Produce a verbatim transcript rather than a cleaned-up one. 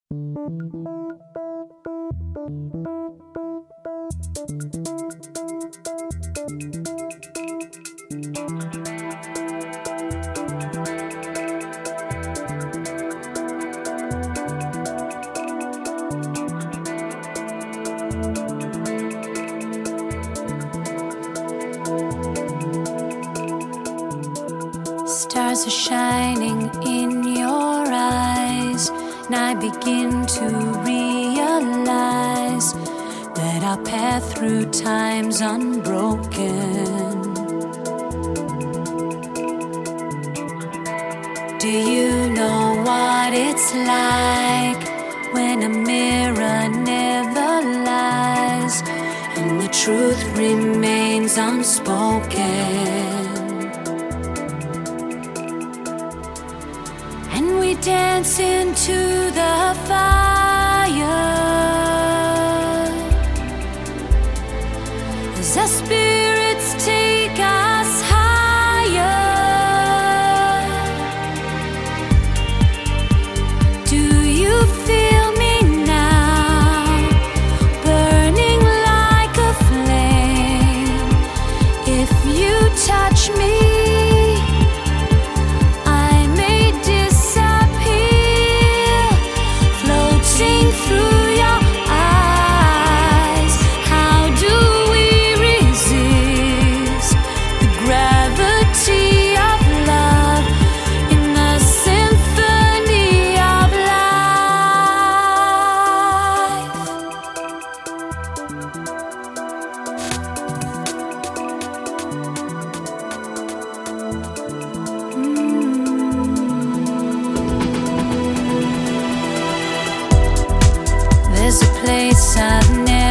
Stars are shining in your eyes, and I begin to realize that our path through time's unbroken. Do you know what it's like when a mirror never lies and the truth remains unspoken? And we dance into the fire as our spirits take us higher. Do you feel me now, burning like a flame? If you touch me, through your eyes, how do we resist the gravity of love in the symphony of life? Mm. There's a place I've never